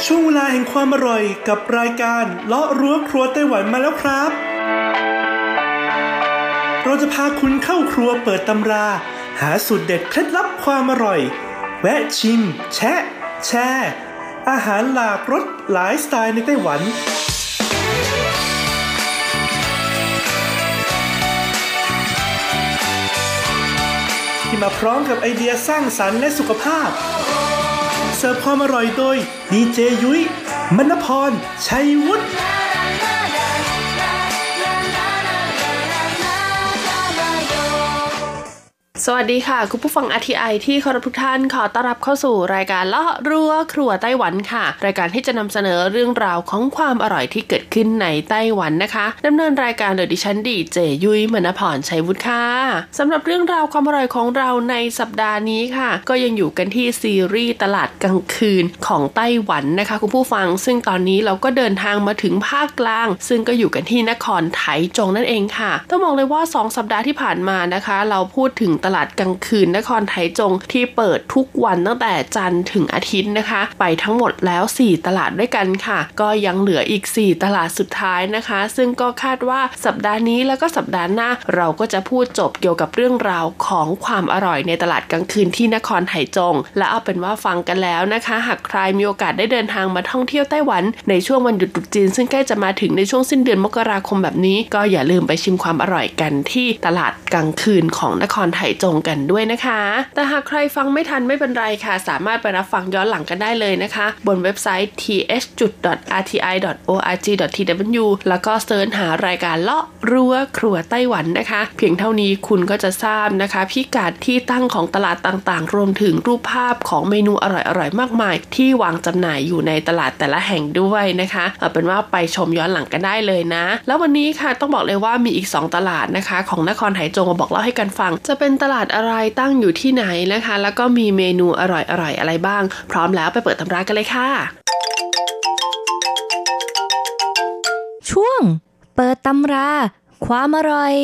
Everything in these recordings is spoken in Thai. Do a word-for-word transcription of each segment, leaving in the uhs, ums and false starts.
ช่วงเวลาแห่งความอร่อยกับรายการเลาะรั้วครัวไต้หวันมาแล้วครับเราจะพาคุณเข้าครัวเปิดตำราหาสูตรเด็ดเคล็ดลับความอร่อยแวะชิมแชะแชร์อาหารหลากรสหลายสไตล์ในไต้หวันที่มาพร้อมกับไอเดียสร้างสรรค์และสุขภาพเสิร์ฟความอร่อยโดยดีเจยุ้ยมณพรชัยวุฒิสวัสดีค่ะคุณผู้ฟัง อาร์ ที ไอ ที่เคารพทุกท่านขอต้อนรับเข้าสู่รายการเลาะรั้วครัวไต้หวันค่ะรายการที่จะนำเสนอเรื่องราวของความอร่อยที่เกิดขึ้นในไต้หวันนะคะดำเนินรายการโดยดิฉันดีเจยุ้ยมณพรชัยวุฒิค่ะสำหรับเรื่องราวความอร่อยของเราในสัปดาห์นี้ค่ะก็ยังอยู่กันที่ซีรีส์ตลาดกลางคืนของไต้หวันนะคะคุณผู้ฟังซึ่งตอนนี้เราก็เดินทางมาถึงภาคกลางซึ่งก็อยู่กันที่นครไถจงนั่นเองค่ะต้องบอกเลยว่าสองสัปดาห์ที่ผ่านมานะคะเราพูดถึงตลาดกลางคืนนครไถจงที่เปิดทุกวันตั้งแต่จันทร์ถึงอาทิตย์นะคะไปทั้งหมดแล้วสี่ตลาดด้วยกันค่ะก็ยังเหลืออีกสี่ตลาดสุดท้ายนะคะซึ่งก็คาดว่าสัปดาห์นี้แล้วก็สัปดาห์หน้าเราก็จะพูดจบเกี่ยวกับเรื่องราวของความอร่อยในตลาดกลางคืนที่นครไถจงและเอาเป็นว่าฟังกันแล้วนะคะหากใครมีโอกาสได้เดินทางมาท่องเที่ยวไต้หวันในช่วงวันหยุดตรุษจีนซึ่งใกล้จะมาถึงในช่วงสิ้นเดือนมกราคมแบบนี้ก็อย่าลืมไปชิมความอร่อยกันที่ตลาดกลางคืนของนครไถจงกันด้วยนะคะแต่หากใครฟังไม่ทันไม่เป็นไรค่ะสามารถไปรับฟังย้อนหลังกันได้เลยนะคะบนเว็บไซต์ ที เอช ดอท อาร์ ที ไอ ดอท โอ อาร์ จี ดอท ที ดับเบิลยู แล้วก็เสิร์ชหารายการเลาะรั้วครัวไต้หวันนะคะเพียงเท่านี้คุณก็จะทราบนะคะพิกัดที่ตั้งของตลาดต่างๆรวมถึงรูปภาพของเมนูอร่อยๆมากมายที่วางจำหน่ายอยู่ในตลาดแต่ละแห่งด้วยนะคะเอาเป็นว่าไปชมย้อนหลังกันได้เลยนะแล้ววันนี้ค่ะต้องบอกเลยว่ามีอีกสองตลาดนะคะของนครไถจงมาบอกเล่าให้กันฟังจะเป็นตลาดอะไรตั้งอยู่ที่ไหนนะคะแล้วก็มีเมนูอร่อยๆ อ, อะไรบ้างพร้อมแล้วไปเปิดตำรากันเลยค่ะช่วงเปิดตำราความอร่อย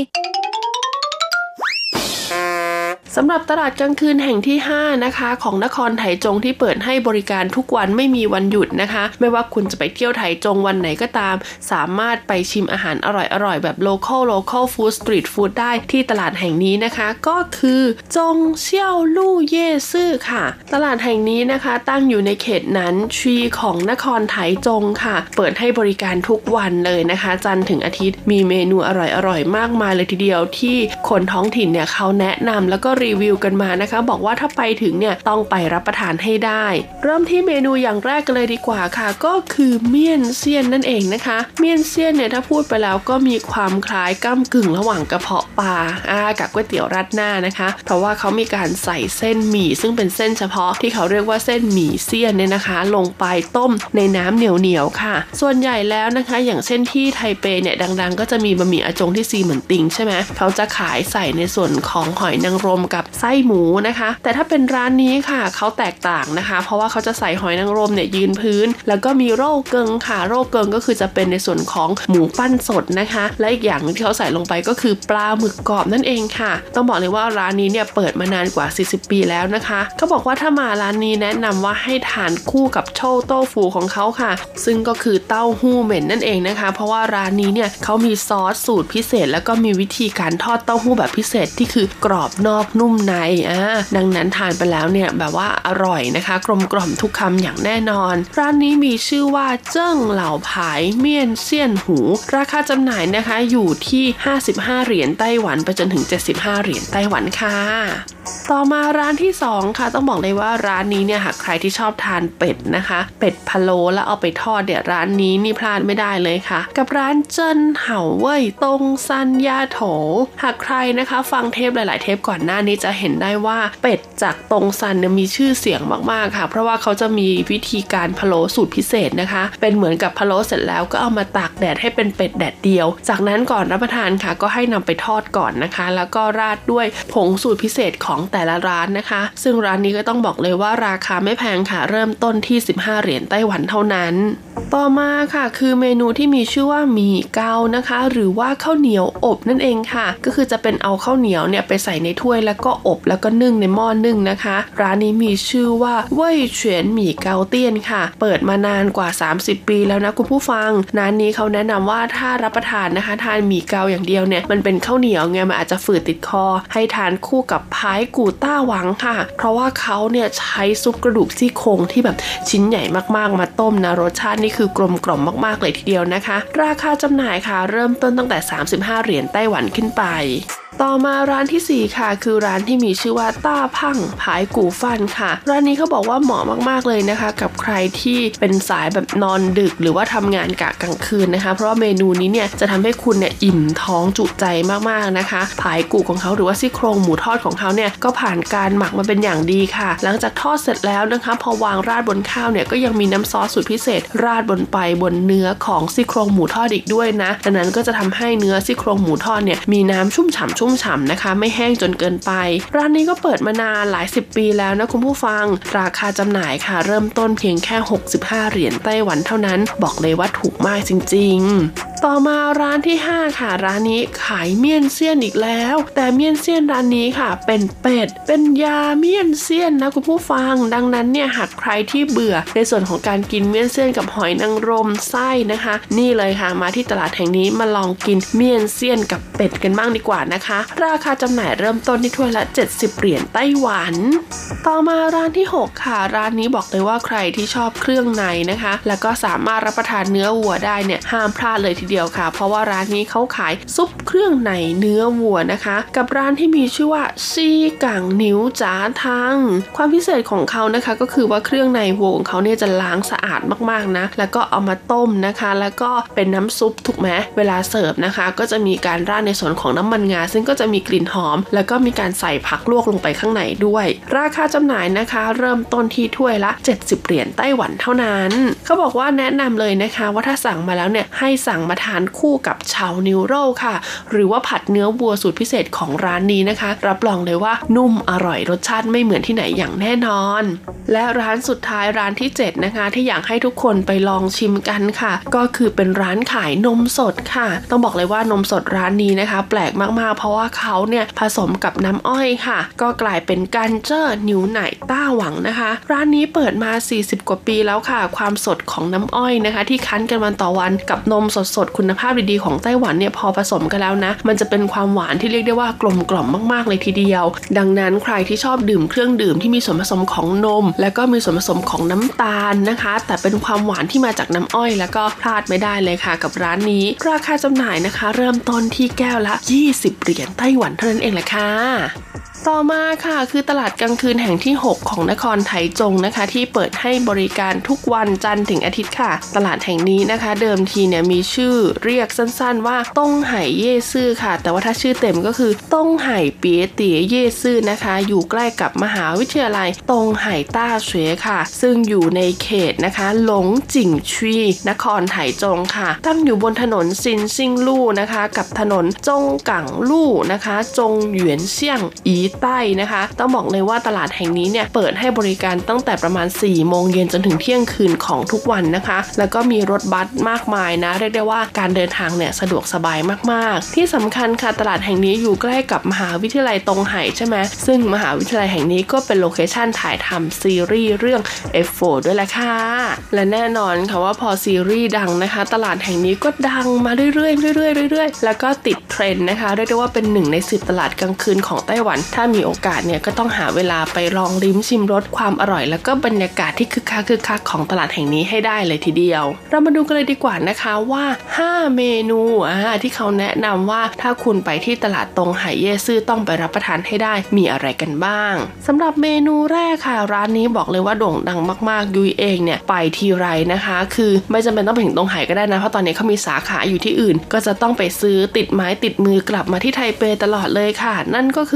สำหรับตลาดกลางคืนแห่งที่ห้านะคะของนครไถจงที่เปิดให้บริการทุกวันไม่มีวันหยุดนะคะไม่ว่าคุณจะไปเที่ยวไถจงวันไหนก็ตามสามารถไปชิมอาหารอร่อยๆแบบ local local food street food ได้ที่ตลาดแห่งนี้นะคะก็คือจงเซี่ยวลู่เย่ซื่อค่ะตลาดแห่งนี้นะคะตั้งอยู่ในเขตหนานชีของนครไถจงค่ะเปิดให้บริการทุกวันเลยนะคะจันทร์ถึงอาทิตย์มีเมนูอร่อยๆมากมายเลยทีเดียวที่คนท้องถิ่นเนี่ยเขาแนะนำแล้วก็รีวิวกันมานะคะบอกว่าถ้าไปถึงเนี่ยต้องไปรับประทานให้ได้เริ่มที่เมนูอย่างแรกกันเลยดีกว่าค่ะก็คือเมี่ยนเซียนนั่นเองนะคะเมี่ยนเซียนเนี่ยถ้าพูดไปแล้วก็มีความคล้ายก้ำกึ่งระหว่างกระเพาะปลาอ่ากับก๋วยเตี๋ยวราดหน้านะคะเพราะว่าเขามีการใส่เส้นหมี่ซึ่งเป็นเส้นเฉพาะที่เขาเรียกว่าเส้นหมี่เซียนเนี่ยนะคะลงไปต้มในน้ำเหนียวๆค่ะส่วนใหญ่แล้วนะคะอย่างเช่นที่ไทเปเนี่ยดังๆก็จะมีบะหมี่อาจงที่ซีเหมือนติงใช่ไหมเขาจะขายใส่ในส่วนของหอยนางรมกับไส้หมูนะคะแต่ถ้าเป็นร้านนี้ค่ะเขาแตกต่างนะคะเพราะว่าเขาจะใส่หอยนางรมเนี่ยยืนพื้นแล้วก็มีโร่เกิงค่ะโร่เกิงก็คือจะเป็นในส่วนของหมูปั้นสดนะคะและอีกอย่างที่เขาใส่ลงไปก็คือปลาหมึกกรอบนั่นเองค่ะต้องบอกเลยว่าร้านนี้เนี่ยเปิดมานานกว่าสี่สิบปีแล้วนะคะเขาบอกว่าถ้ามาร้านนี้แนะนำว่าให้ทานคู่กับโชโต้ฟูของเขาค่ะซึ่งก็คือเต้าหู้เหม็นนั่นเองนะคะเพราะว่าร้านนี้เนี่ยเขามีซอสสูตรพิเศษแล้วก็มีวิธีการทอดเต้าหู้แบบพิเศษที่คือกรอบนอกนุ่มในอ่าดังนั้นทานไปแล้วเนี่ยแบบว่าอร่อยนะคะกลมกล่อมทุกคำอย่างแน่นอนร้านนี้มีชื่อว่าเจิ้งเหล่าผายเมี่ยนเซี่ยนหูราคาจำหน่ายนะคะอยู่ที่ห้าสิบห้าเหรียญไต้หวันไปจนถึงเจ็ดสิบห้าเหรียญไต้หวันค่ะต่อมาร้านที่สองค่ะต้องบอกเลยว่าร้านนี้เนี่ยหากใครที่ชอบทานเป็ดนะคะเป็ดพะโล้แล้วเอาไปทอดเดี๋ยวร้านนี้นี่พลาดไม่ได้เลยค่ะกับร้านเจิ้นเห่าเว่ยตงซันยาโถหากใครนะคะฟังเทปหลายๆเทปก่อนหน้านี้จะเห็นได้ว่าเป็ดจากตงซันเนี่ยมีชื่อเสียงมากๆค่ะเพราะว่าเขาจะมีวิธีการพะโล้สูตรพิเศษนะคะเป็นเหมือนกับพะโล้เสร็จแล้วก็เอามาตากแดดให้เป็นเป็ดแดดเดียวจากนั้นก่อนรับประทานค่ะก็ให้นำไปทอดก่อนนะคะแล้วก็ราดด้วยผงสูตรพิเศษของของแต่ละร้านนะคะซึ่งร้านนี้ก็ต้องบอกเลยว่าราคาไม่แพงค่ะเริ่มต้นที่สิบห้าเหรียญไต้หวันเท่านั้นต่อมาค่ะคือเมนูที่มีชื่อว่าหมี่เกานะคะหรือว่าข้าวเหนียวอบนั่นเองค่ะก็คือจะเป็นเอาข้าวเหนียวเนี่ยไปใส่ในถ้วยแล้วก็อบแล้วก็นึ่งในหม้อนึ่งนะคะร้านนี้มีชื่อว่าเว่ยเฉียนหมี่เกาเตี้ยนค่ะเปิดมานานกว่าสามสิบปีแล้วนะคุณผู้ฟังร้านนี้เขาแนะนำว่าถ้ารับประทานนะคะทานหมี่เกาอย่างเดียวเนี่ยมันเป็นข้าวเหนียวไงมันอาจจะฝืดติดคอให้ทานคู่กับพายกู่ต้าหวังค่ะเพราะว่าเขาเนี่ยใช้ซุปกระดูกซี่โครงที่แบบชิ้นใหญ่มากๆมาต้มนะรสชาตินี่คือกลมกล่อมมากๆเลยทีเดียวนะคะราคาจำหน่ายค่ะเริ่มต้นตั้งแต่สามสิบห้าเหรียญไต้หวันขึ้นไปต่อมาร้านที่สี่ค่ะคือร้านที่มีชื่อว่าต้าพังผายกู่ฟันค่ะร้านนี้เขาบอกว่าเหมาะมากๆเลยนะคะกับใครที่เป็นสายแบบนอนดึกหรือว่าทำงานกะกลางคืนนะคะเพราะว่าเมนูนี้เนี่ยจะทำให้คุณเนี่ยอิ่มท้องจุใจมากๆนะคะผายกู่ของเขาหรือว่าซี่โครงหมูทอดของเขาเนี่ยก็ผ่านการหมักมาเป็นอย่างดีค่ะหลังจากทอดเสร็จแล้วนะคะพอวางราดบนข้าวเนี่ยก็ยังมีน้ำซอสสูตรพิเศษราดบนไปบนเนื้อของซี่โครงหมูทอดอีกด้วยนะดังนั้นก็จะทำให้เนื้อซี่โครงหมูทอดเนี่ยมีน้ำชุ่มฉ่ำชุ่มฉ่ำนะคะไม่แห้งจนเกินไปร้านนี้ก็เปิดมานานหลายสิบปีแล้วนะคุณผู้ฟังราคาจำหน่ายค่ะเริ่มต้นเพียงแค่หกสิบห้าเหรียญไต้หวันเท่านั้นบอกเลยว่าถูกมากจริงๆต่อมาร้านที่ห้าค่ะร้านนี้ขายเมี่ยนเซี่ยนอีกแล้วแต่เมี่ยนเซี่ยนร้านนี้ค่ะเป็นเป็ดเป็นยาเมี่ยนเซี่ยนนะคุณผู้ฟังดังนั้นเนี่ยหากใครที่เบื่อในส่วนของการกินเมี่ยนเซี่ยนกับหอยนางรมไส้นะคะนี่เลยค่ะมาที่ตลาดแห่งนี้มาลองกินเมี่ยนเซี่ยนกับเป็ดกันบ้างดีกว่านะคะราคาจำหน่ายเริ่มต้นที่ถ้วยละเจ็ดสิบเหรียญไต้หวันต่อมาร้านที่หกค่ะร้านนี้บอกเลยว่าใครที่ชอบเครื่องในนะคะแล้วก็สามารถรับประทานเนื้อวัวได้เนี่ยห้ามพลาดเลยทีเดียวค่ะเพราะว่าร้านนี้เขาขายซุปเครื่องในเนื้อวัวนะคะกับร้านที่มีชื่อว่าซีกังนิวจ๋าทังความพิเศษของเขานะคะก็คือว่าเครื่องในวัวของเขาเนี่ยจะล้างสะอาดมากๆนะแล้วก็เอามาต้มนะคะแล้วก็เป็นน้ำซุปถูกไหมเวลาเสิร์ฟนะคะก็จะมีการราดในส่วนของน้ำมันงาซึ่งก็จะมีกลิ่นหอมแล้วก็มีการใส่ผักลวกลงไปข้างในด้วยราคาจำหน่ายนะคะเริ่มต้นที่ถ้วยละเจ็ดสิบเหรียญไต้หวันเท่านั้นเขาบอกว่าแนะนำเลยนะคะว่าถ้าสั่งมาแล้วเนี่ยให้สั่งมาทานคู่กับเฉานิวโร่ค่ะหรือว่าผัดเนื้อวัวสูตรพิเศษของร้านนี้นะคะรับรองเลยว่านุ่มอร่อยรสชาติไม่เหมือนที่ไหนอย่างแน่นอนและร้านสุดท้ายร้านที่เจ็ดนะคะที่อยากให้ทุกคนไปลองชิมกันค่ะก็คือเป็นร้านขายนมสดค่ะต้องบอกเลยว่านมสดร้านนี้นะคะแปลกมากๆเพราะว่าเขาเนี่ยผสมกับน้ำอ้อยค่ะก็กลายเป็นกันเจ้อนิวไหนต้าหวังนะคะร้านนี้เปิดมาสี่สิบกว่าปีแล้วค่ะความสดของน้ำอ้อยนะคะที่คั้นกันวันต่อวันกับนมสดๆคุณภาพดีๆของไต้หวันเนี่ยพอผสมกันแล้วนะมันจะเป็นความหวานที่เรียกได้ว่ากลมกล่อมมากๆเลยทีเดียวดังนั้นใครที่ชอบดื่มเครื่องดื่มที่มีส่วนผสมของนมแล้วก็มีส่วนผสมของน้ำตาลนะคะแต่เป็นความหวานที่มาจากน้ำอ้อยแล้วก็พลาดไม่ได้เลยค่ะกับร้านนี้ราคาจำหน่ายนะคะเริ่มต้นที่แก้วละยี่สิบเหรียญไต้หวันเท่านั้นเองแหละค่ะต่อมาค่ะคือตลาดกลางคืนแห่งที่หกของนครไถจงนะคะที่เปิดให้บริการทุกวันจันทร์ถึงอาทิตย์ค่ะตลาดแห่งนี้นะคะเดิมทีเนี่ยมีชื่อเรียกสั้นๆว่าต้งไห่เย่ซื่อค่ะแต่ว่าถ้าชื่อเต็มก็คือต้งไห่เปี๋ยเตี๋ยเย่ซื่อนะคะอยู่ใกล้กับมหาวิทยาลัยต้งไห่ต้าเฉวยค่ะซึ่งอยู่ในเขตนะคะหลงจิ่งชีนครไถจงค่ะตั้งอยู่บนถนนซินซิ่งลู่นะคะกับถนนจงกังลู่นะคะจงหยวนเซี่ยงอีใต้นะคะต้องบอกเลยว่าตลาดแห่งนี้เนี่ยเปิดให้บริการตั้งแต่ประมาณสี่โมงเย็นจนถึงเที่ยงคืนของทุกวันนะคะแล้วก็มีรถบัสมากมายนะเรียกได้ว่าการเดินทางเนี่ยสะดวกสบายมากๆที่สำคัญค่ะตลาดแห่งนี้อยู่ใกล้กับมหาวิทยาลัยตงไห่ใช่ไหมซึ่งมหาวิทยาลัยแห่งนี้ก็เป็นโลเคชั่นถ่ายทำซีรีส์เรื่อง เอฟ โฟร์ ด้วยแหละค่ะและแน่นอนค่ะว่าพอซีรีส์ดังนะคะตลาดแห่งนี้ก็ดังมาเรื่อยๆเรื่อยๆเรื่อยๆแล้วก็ติดเทรนด์นะคะเรียกได้ว่าเป็นหนึ่งในสิบตลาดกลางคืนของไต้หวันถ้ามีโอกาสเนี่ยก็ต้องหาเวลาไปลองลิ้มชิมรสความอร่อยแล้วก็บรรยากาศที่คึกคักคึกคักของตลาดแห่งนี้ให้ได้เลยทีเดียวเรามาดูกันเลยดีกว่านะคะว่าห้าเมนูอ่าที่เขาแนะนำว่าถ้าคุณไปที่ตลาดตงไห่เย่ซื่อต้องไปรับประทานให้ได้มีอะไรกันบ้างสำหรับเมนูแรกค่ะร้านนี้บอกเลยว่าโด่งดังมากๆยุ้ยเองเนี่ยไปทีไรนะคะคือไม่จำเป็นต้องไปถึงตงไห่ก็ได้นะเพราะตอนนี้เขามีสาขาอยู่ที่อื่นก็จะต้องไปซื้อติดไม้ติดมือกลับมาที่ไทเปตลอดเลยค่ะนั่นก็คือตี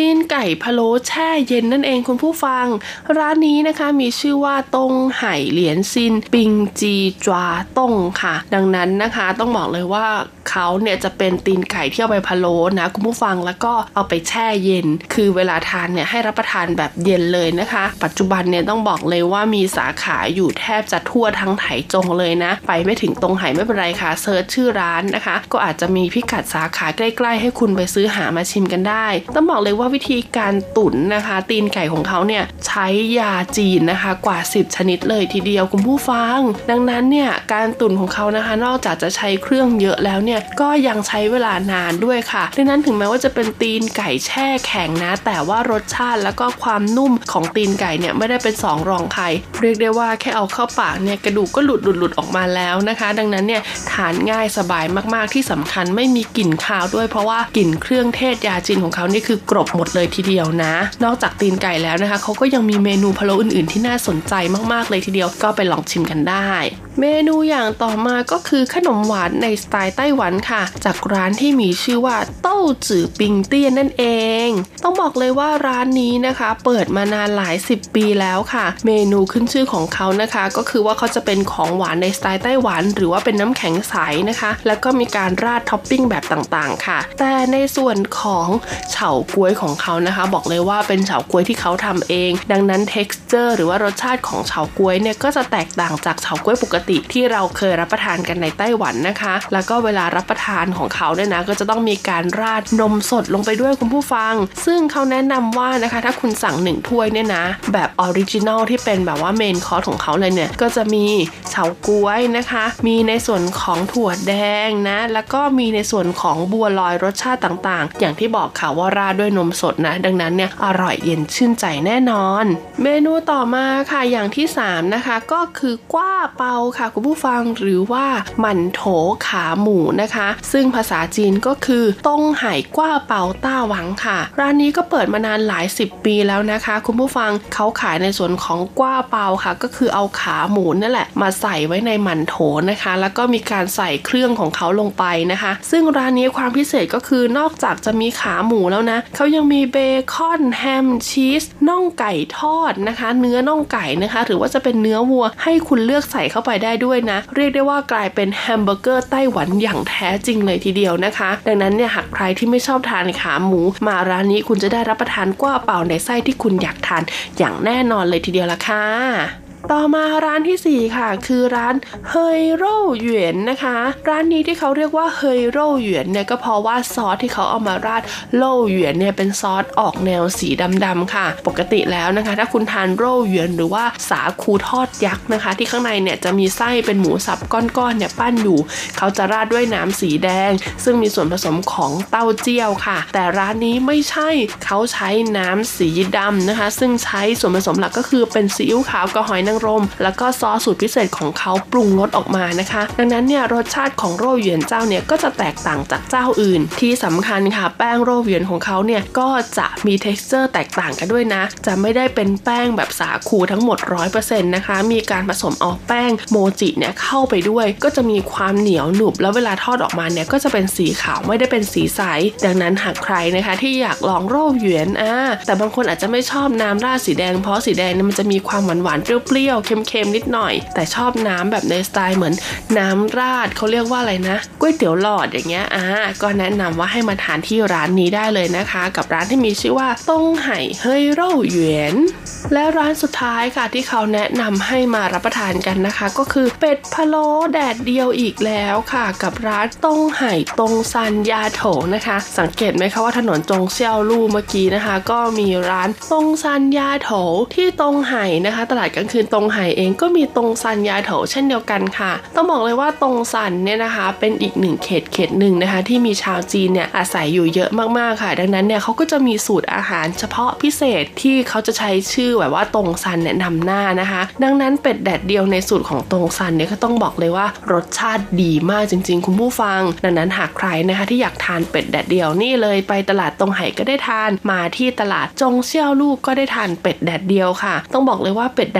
ตีนไก่พะโล้แช่เย็นนั่นเองคุณผู้ฟังร้านนี้นะคะมีชื่อว่าต้งไห่เหลียนซินปิงจีจวาต้งค่ะดังนั้นนะคะต้องบอกเลยว่าเขาเนี่ยจะเป็นตีนไก่ที่เอาไปพะโล้นะคุณผู้ฟังแล้วก็เอาไปแช่เย็นคือเวลาทานเนี่ยให้รับประทานแบบเย็นเลยนะคะปัจจุบันเนี่ยต้องบอกเลยว่ามีสาขาอยู่แทบจะทั่วทั้งไถจงเลยนะไปไม่ถึงตรงไห่ไม่เป็นไรค่ะเซิร์ชชื่อร้านนะคะก็อาจจะมีพิกัดสาขาใกล้ๆให้คุณไปซื้อหามาชิมกันได้ต้องบอกเลยว่าวิธีการตุ๋นนะคะตีนไก่ของเขาเนี่ยใช้ยาจีนนะคะกว่าสิบชนิดเลยทีเดียวคุณผู้ฟังดังนั้นเนี่ยการตุ๋นของเขานะคะนอกจากจะใช้เครื่องเยอะแล้วเนี่ยก็ยังใช้เวลานานด้วยค่ะดังนั้นถึงแม้ว่าจะเป็นตีนไก่แช่แข็งนะแต่ว่ารสชาติแล้วก็ความนุ่มของตีนไก่เนี่ยไม่ได้เป็นสองรองใครเรียกได้ว่าแค่เอาเข้าปากเนี่ยกระดูกก็หลุดหลุดหลุดออกมาแล้วนะคะดังนั้นเนี่ยทานง่ายสบายมากๆที่สำคัญไม่มีกลิ่นคาวด้วยเพราะว่ากลิ่นเครื่องเทศยาจีนของเขานี่คือกรบหมดเลยทีเดียวนะนอกจากตีนไก่แล้วนะคะเขาก็ยังมีเมนูพะโล้อื่นๆที่น่าสนใจมากๆเลยทีเดียวก็ไปลองชิมกันได้เมนูอย่างต่อมาก็คือขนมหวานในสไตล์ไต้หวันค่ะจากร้านที่มีชื่อว่าเต้าจื่อปิงเตี้ยนนั่นเองต้องบอกเลยว่าร้านนี้นะคะเปิดมานานหลายสิบปีแล้วค่ะเมนูขึ้นชื่อของเขานะคะก็คือว่าเขาจะเป็นของหวานในสไตล์ไต้หวันหรือว่าเป็นน้ำแข็งใสนะคะแล้วก็มีการราดท็อปปิ้งแบบต่างๆค่ะแต่ในส่วนของเฉาก๊วยของเขานะคะบอกเลยว่าเป็นเฉาก๊วยที่เขาทำเองดังนั้น texture หรือว่ารสชาติของเฉาก๊วยเนี่ยก็จะแตกต่างจากเฉาก๊วยปกติที่เราเคยรับประทานกันในไต้หวันนะคะแล้วก็เวลารับประทานของเขาเนี่ยนะก็จะต้องมีการราดนมสดลงไปด้วยคุณผู้ฟังซึ่งเขาแนะนำว่านะคะถ้าคุณสั่งหนึ่งถ้วยเนี่ยนะแบบออริจินัลที่เป็นแบบว่าเมนคอร์สของเขาเลยเนี่ยก็จะมีเฉาก๊วยนะคะมีในส่วนของถั่วแดงนะแล้วก็มีในส่วนของบัวลอยรสชาติต่างๆอย่างที่บอกค่ะว่าราดด้วยนมสดนะดังนั้นเนี่ยอร่อยเย็นชื่นใจแน่นอนเมนูต่อมาค่ะอย่างที่สามนะคะก็คือกว้าเปาค่ะคุณผู้ฟังหรือว่าหมั่นโถขาหมูนะคะซึ่งภาษาจีนก็คือต้งไห่กว้าเปาต้าหวังค่ะร้านนี้ก็เปิดมานานหลายสิบปีแล้วนะคะคุณผู้ฟังเขาขายในส่วนของกว้าเปาค่ะก็คือเอาขาหมูนั่นแหละมาใส่ไว้ในหมั่นโถนะคะแล้วก็มีการใส่เครื่องของเขาลงไปนะคะซึ่งร้านนี้ความพิเศษก็คือนอกจากจะมีขาหมูแล้วนะเขายังมีเบคอนแฮมชีสน่องไก่ทอดนะคะเนื้อน่องไก่นะคะหรือว่าจะเป็นเนื้อวัวให้คุณเลือกใส่เข้าไปได้ด้วยนะเรียกได้ว่ากลายเป็นแฮมเบอร์เกอร์ไต้หวันอย่างแท้จริงเลยทีเดียวนะคะดังนั้นเนี่ยหากใครที่ไม่ชอบทานขาหมูมาร้านนี้คุณจะได้รับประทานกว้าเปาในไส้ที่คุณอยากทานอย่างแน่นอนเลยทีเดียวละค่ะต่อมาร้านที่สี่ค่ะคือร้านเฮยโร่หยวนนะคะร้านนี้ที่เขาเรียกว่าเฮยโร่หยวนเนี่ยก็เพราะว่าซอสที่เขาเอามาราดโร่หยวนเนี่ยเป็นซอสออกแนวสีดำๆค่ะปกติแล้วนะคะถ้าคุณทานโร่หยวนหรือว่าสาคูทอดยักษ์นะคะที่ข้างในเนี่ยจะมีไส้เป็นหมูสับก้อนๆเนี่ยปั้นอยู่เขาจะราดด้วยน้ำสีแดงซึ่งมีส่วนผสมของเต้าเจี้ยวค่ะแต่ร้านนี้ไม่ใช่เขาใช้น้ำสีดำนะคะซึ่งใช้ส่วนผสมหลักก็คือเป็นซีอิ๊วขาวกับหอยนางรมแล้วก็ซอสสูตรพิเศษของเขาปรุงรสออกมานะคะดังนั้นเนี่ยรสชาติของโร่หยวนเจ้าเนี่ยก็จะแตกต่างจากเจ้าอื่นที่สำคัญค่ะแป้งโร่หยวนของเขาเนี่ยก็จะมี texture แตกต่างกันด้วยนะจะไม่ได้เป็นแป้งแบบสาคูทั้งหมด ร้อยเปอร์เซ็นต์ นะคะมีการผสมเอาแป้งโมจิเนี่ยเข้าไปด้วยก็จะมีความเหนียวหนุบแล้วเวลาทอดออกมาเนี่ยก็จะเป็นสีขาวไม่ได้เป็นสีใสดังนั้นหากใครนะคะที่อยากลองโร่หยวนอ่าแต่บางคนอาจจะไม่ชอบน้ำราดสีแดงเพราะสีแดงเนี่ยมันจะมีความหวานๆเปรี้ยวๆเค็มๆนิดหน่อยแต่ชอบน้ำแบบในสไตล์เหมือนน้ำราดเขาเรียกว่าอะไรนะก๋วยเตี๋ยวหลอดอย่างเงี้ยอ่าก็แนะนำว่าให้มาทานที่ร้านนี้ได้เลยนะคะกับร้านที่มีชื่อว่าต้งไห่เฮยโร่หยวนและร้านสุดท้ายค่ะที่เขาแนะนำให้มารับประทานกันนะคะก็คือเป็ดพะโล้แดดเดียวอีกแล้วค่ะกับร้านต้งไห่ตงซันยาโถนะคะสังเกตไหมคะว่าถนนจงเซี่ยวลู่เมื่อกี้นะคะก็มีร้านตงซันยาโถที่ตงไห่นะคะตลาดกลางคืนตงไห่เองก็มีตงซันยาโถเช่นเดียวกันค่ะต้องบอกเลยว่าตงซันเนี่ยนะคะเป็นอีกหนึ่งเขตเขตหนึ่งนะคะที่มีชาวจีนเนี่ยอาศัยอยู่เยอะมากๆค่ะดังนั้นเนี่ยเขาก็จะมีสูตรอาหารเฉพาะพิเศษที่เขาจะใช้ชื่อแบบว่าตงซันเนี่ยนำหน้านะคะดังนั้นเป็ดแดดเดียวในสูตรของตงซันเนี่ยก็ต้องบอกเลยว่ารสชาติดีมากจริงๆคุณผู้ฟังดังนั้นหากใครนะคะที่อยากทานเป็ดแดดเดียวนี่เลยไปตลาดตงไห่ก็ได้ทานมาที่ตลาดจงเซี่ยวลู่ก็ได้ทานเป็ดแดดเดียวค่ะต้องบอกเลยว่าเป็ดแดดเดียว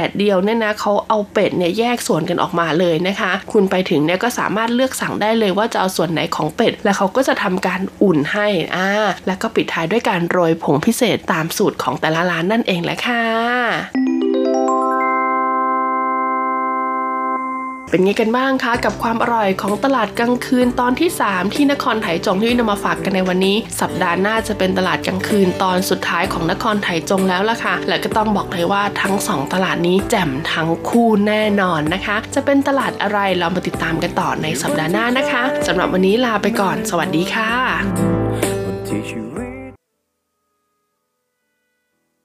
เนี่ยนะเขาเอาเป็ดเนี่ยแยกส่วนกันออกมาเลยนะคะคุณไปถึงเนี่ยก็สามารถเลือกสั่งได้เลยว่าจะเอาส่วนไหนของเป็ดแล้วเขาก็จะทำการอุ่นให้อ่าแล้วก็ปิดท้ายด้วยการโรยผงพิเศษตามสูตรของแต่ละร้านนั่นเองแหละค่ะเป็นไงกันบ้างคะกับความอร่อยของตลาดกลางคืนตอนที่สามที่นครไถจงที่นำมาฝากกันในวันนี้สัปดาห์หน้าจะเป็นตลาดกลางคืนตอนสุดท้ายของนครไถจงแล้วล่ะค่ะและก็ต้องบอกเลยว่าทั้งสองตลาดนี้แจ่มทั้งคู่แน่นอนนะคะจะเป็นตลาดอะไรเรามาติดตามกันต่อในสัปดาห์หน้านะคะสำหรับวันนี้ลาไปก่อนสวัสดีค่ะ